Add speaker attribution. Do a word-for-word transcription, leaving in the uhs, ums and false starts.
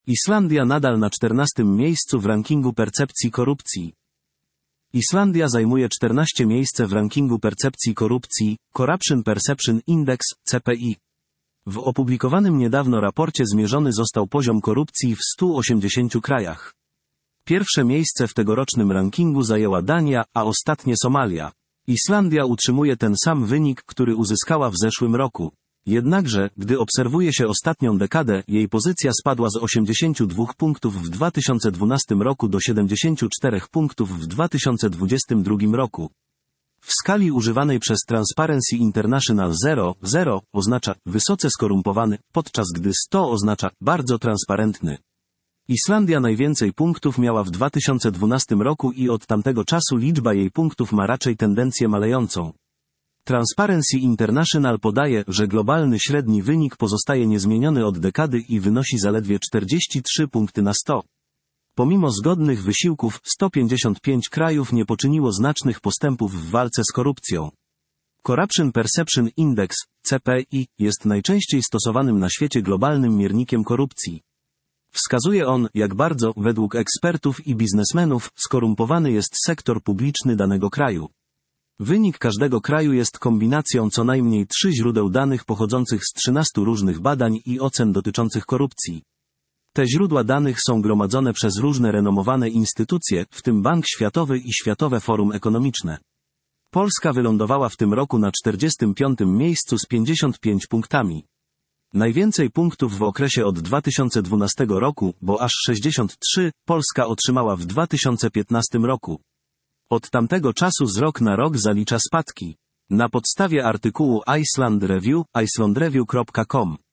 Speaker 1: Islandia nadal na czternastym miejscu w rankingu percepcji korupcji. Islandia zajmuje czternaste miejsce w rankingu percepcji korupcji Corruption Perception Index C P I. W opublikowanym niedawno raporcie zmierzony został poziom korupcji w stu osiemdziesięciu krajach. Pierwsze miejsce w tegorocznym rankingu zajęła Dania, a ostatnie Somalia. Islandia utrzymuje ten sam wynik, który uzyskała w zeszłym roku. Jednakże, gdy obserwuje się ostatnią dekadę, jej pozycja spadła z osiemdziesięciu dwóch punktów w dwa tysiące dwunastym roku do siedemdziesięciu czterech punktów w dwa tysiące dwudziestym drugim roku. W skali używanej przez Transparency International zero, zero oznacza wysoce skorumpowany, podczas gdy sto oznacza bardzo transparentny. Islandia najwięcej punktów miała w dwa tysiące dwunastym roku i od tamtego czasu liczba jej punktów ma raczej tendencję malejącą. Transparency International podaje, że globalny średni wynik pozostaje niezmieniony od dekady i wynosi zaledwie czterdzieści trzy punkty na sto. Pomimo zgodnych wysiłków, sto pięćdziesiąt pięć krajów nie poczyniło znacznych postępów w walce z korupcją. Corruption Perception Index, C P I, jest najczęściej stosowanym na świecie globalnym miernikiem korupcji. Wskazuje on, jak bardzo, według ekspertów i biznesmenów, skorumpowany jest sektor publiczny danego kraju. Wynik każdego kraju jest kombinacją co najmniej trzy źródeł danych pochodzących z trzynastu różnych badań i ocen dotyczących korupcji. Te źródła danych są gromadzone przez różne renomowane instytucje, w tym Bank Światowy i Światowe Forum Ekonomiczne. Polska wylądowała w tym roku na czterdziestym piątym miejscu z pięćdziesięcioma pięcioma punktami. Najwięcej punktów w okresie od dwa tysiące dwunastego roku, bo aż sześćdziesiąt trzy, Polska otrzymała w dwa tysiące piętnastym roku. Od tamtego czasu z rok na rok zalicza spadki. Na podstawie artykułu Iceland Review, icelandreview kropka com.